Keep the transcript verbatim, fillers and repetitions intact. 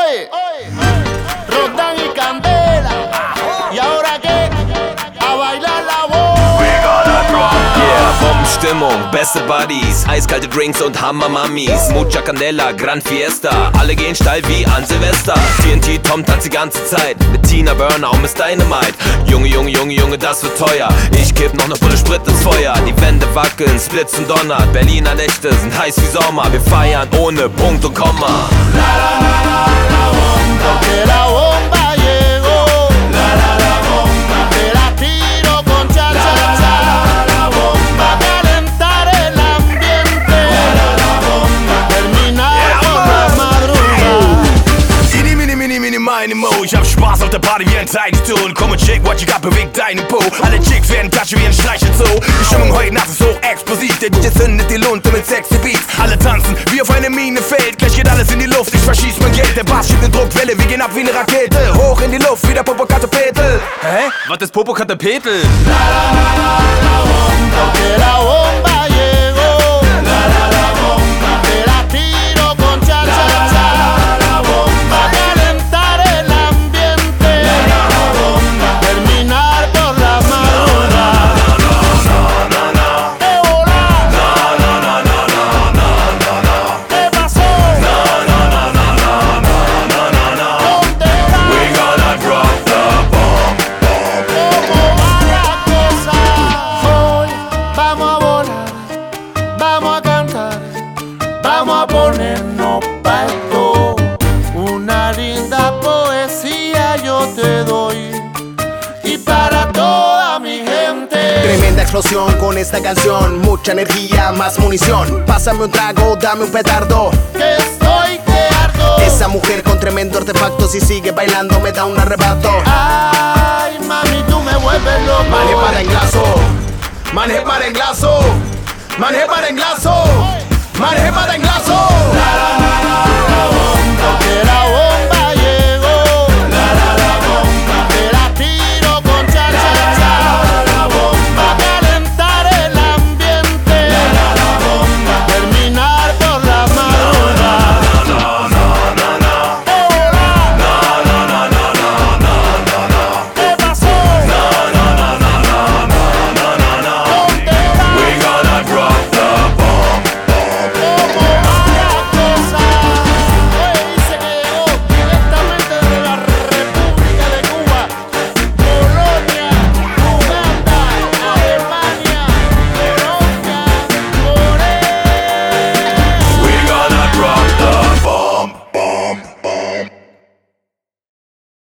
Oye, Roldán y Candela. ¿Y ahora qué? A bailar la voz. Yeah, Bombenstimmung, beste Buddies, eiskalte Drinks und Hammer-Mummies. Mucha Candela, Gran Fiesta, alle gehen steil wie an Silvester. T N T Tom tanzt die ganze Zeit mit Tina Burner und Miss Dynamite. Junge, Junge, Junge, Junge, das wird teuer. Ich kipp noch ne Pulle Sprit ins Feuer. Die Wände wackeln, Splitz und donnert. Berliner Nächte sind heiß wie Sommer. Wir feiern ohne Punkt und Komma. La la la la la bomba, que la bomba llegó. La la la bomba, te la tiro con cha cha cha. La la bomba, calentar el ambiente. La la la bomba, terminar con la madrugada. Mini, mini, mini, mini, meine Mo. Ich hab Spaß auf der Party wie ein Tiny Toon. Komm und shake, what you got, bewegt deinen Po. Alle Chicks werden Tasche wie ein Streichelzoo. Die Stimmung heute Nacht ist hoch explosiv. Der D J zündet die Lunte mit sexy Beats. Alle tanzen wie auf eine Minenfeld. Gleich geht alles in die Luft, ich verschieß mein Geld. Der Bass schiebt ne Druckwelle, wir gehen ab wie ne Rakete. Hoch in die Luft, wie der Popocatépetl. Hä? Was ist Popocatépetl? La la la la la bomba, que la bomba llegó. La la la bomba, te la tiro con cha cha cha. La la bomba, calentar el ambiente. La la bomba, terminar por la madrugada. ¿Qué volá? ¿Qué pasó? ¿Dónde va? We gonna drop the bomb. ¿Cómo va la cosa? Hoy vamos a volar, vamos a cantar, vamos a ponernos pa' esto. Una linda poesía yo te doy y para toda mi gente. Tremenda explosión con esta canción, mucha energía, más munición. Pásame un trago, dame un petardo. Que estoy que ardo. Esa mujer con tremendo artefacto, si sigue bailando me da un arrebato. Ay, mami, tú me vuelves loco. Manje para englaso, manje para englaso, manje para englaso, manje para englaso.